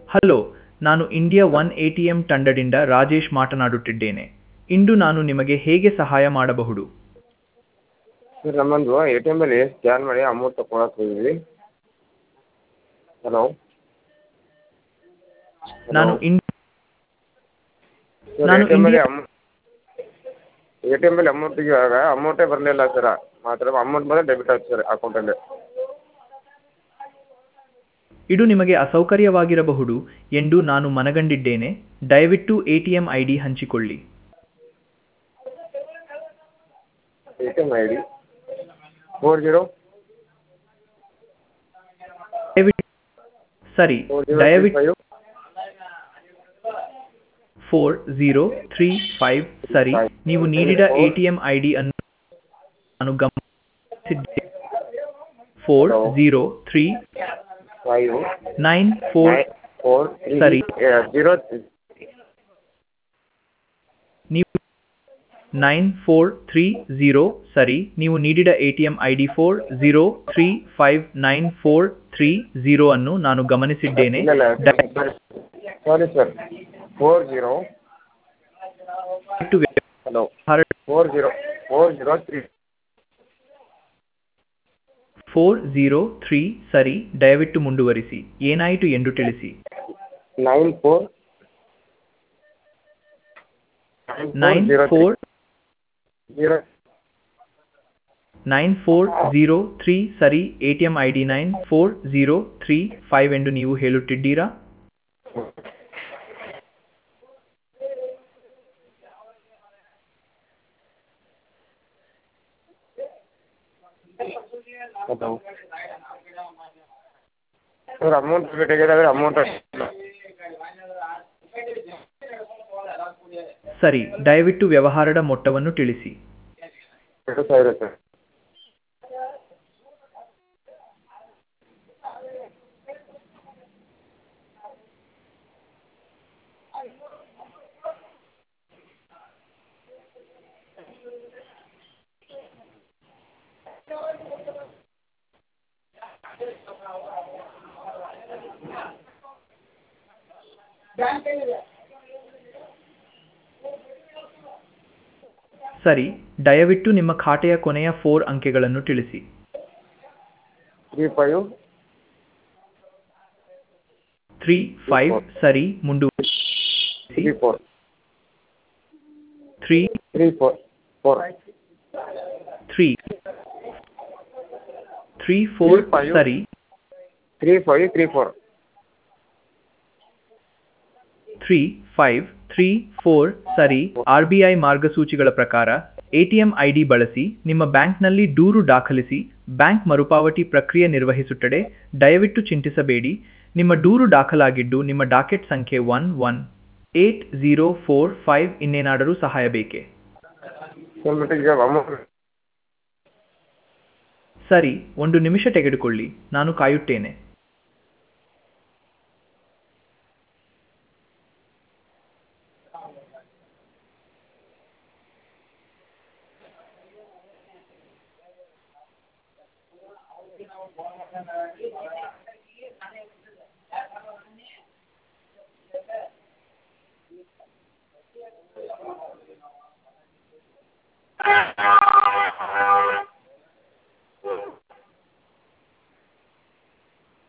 Hello, ನಾನು India one ATM ತಂಡದಿಂದ ರಾಜೇಶ್ ಮಾತನಾಡುತ್ತಿದ್ದೇನೆ. ಇಂದು ನಾನು ನಿಮಗೆ ಹೇಗೆ ಸಹಾಯ ಮಾಡಬಹುದು? ಸರ್ ನಮ್ಮದು ಎ ಟಿ ಎಮ್ಮಲ್ಲಿ ಸ್ಕ್ಯಾನ್ ಮಾಡಿ ಅಮೌಂಟ್ ತಗೊಳಕ್ಕೆ ಹೋಗಿದ್ವಿ. ಹಲೋ ನಾನು ಸರ್ ನಾನು ಎ ಟಿ ಎಮ್ಮಲ್ಲಿ ಇಂಡಿಯಾ ಅಮೌಂಟ್ ತೆಗಿಯುವಾಗ ಅಮೌಂಟೇ ಬರಲಿಲ್ಲ ಸರ್. ಮಾತ್ರ ಅಮೌಂಟ್ ಬಂದರೆ ಡೆಬಿಟ್ ಆಯ್ತು ಸರ್ ಅಕೌಂಟಲ್ಲಿ. ಇದು ನಿಮಗೆ ಅಸೌಕರ್ಯವಾಗಿರಬಹುದು ಎಂದು ನಾನು ಮನಗಂಡಿದ್ದೇನೆ. ದಯವಿಟ್ಟು ಎಟಿಎಂ ಐಡಿ ಹಂಚಿಕೊಳ್ಳಿ. A T M I D 40 ಸರಿ, 4035 4035 ಸರಿ. ನೀವು ನೀಡಿದ ಎಟಿಎಂ ಐಡಿ ಅನ್ನು ನಾನು ಗಮನಿಸಿದ್ದೇನೆ. 4039 ಸರಿ. ನೀವು 9430 ಸರಿ. ನೀವು ನೀಡಿದ ಎಟಿಎಂ ಐಡಿ 40359430 ಅನ್ನು ನಾನು ಗಮನಿಸಿದ್ದೇನೆ. ಸಾರಿ ಸರ್ 40 ಹಲೋ 4003 403 ಸರಿ. ದಯವಿಟ್ಟು ಮುಂದುವರಿಸಿ. ಏನಾಯಿತು ಎಂದು ತಿಳಿಸಿ. 9403 ಸರಿ. ಎಟಿಎಂ ಐಡಿ 94035 ಎಂದು ನೀವು ಹೇಳುತ್ತಿದ್ದೀರಾ? ಹಲೋ ಸರ್ ಅಮೌಂಟ್ ಬೇಕಾಗಿದ್ರೆ ಅಮೌಂಟ್ ಸರಿ. ದಯವಿಟ್ಟು ವ್ಯವಹಾರದ ಮೊತ್ತವನ್ನು ತಿಳಿಸಿ. 2000 ಸರ್. ಸರಿ. ದಯವಿಟ್ಟು ನಿಮ್ಮ ಖಾತೆಯ ಕೊನೆಯ 4 ಅಂಕೆಗಳನ್ನು ತಿಳಿಸಿ. 35 ಸರಿ. ಮುಂದುವರಿಸಿ. 34 ಸರಿ. 3534 ಸರಿ. ಆರ್ಬಿಐ ಮಾರ್ಗಸೂಚಿಗಳ ಪ್ರಕಾರ ಎಟಿಎಂ ಐಡಿ ಬಳಸಿ ನಿಮ್ಮ ಬ್ಯಾಂಕ್ನಲ್ಲಿ ದೂರು ದಾಖಲಿಸಿ. ಬ್ಯಾಂಕ್ ಮರುಪಾವತಿ ಪ್ರಕ್ರಿಯೆ ನಿರ್ವಹಿಸುತ್ತದೆ. ದಯವಿಟ್ಟು ಚಿಂತಿಸಬೇಡಿ. ನಿಮ್ಮ ದೂರು ದಾಖಲಾಗಿದ್ದು ನಿಮ್ಮ ಡಾಕೆಟ್ ಸಂಖ್ಯೆ 118045. ಇನ್ನೇನಾದರೂ ಸಹಾಯ ಬೇಕೇ? ಸರಿ, 1 ನಿಮಿಷ ತೆಗೆದುಕೊಳ್ಳಿ. ನಾನು ಕಾಯುತ್ತೇನೆ.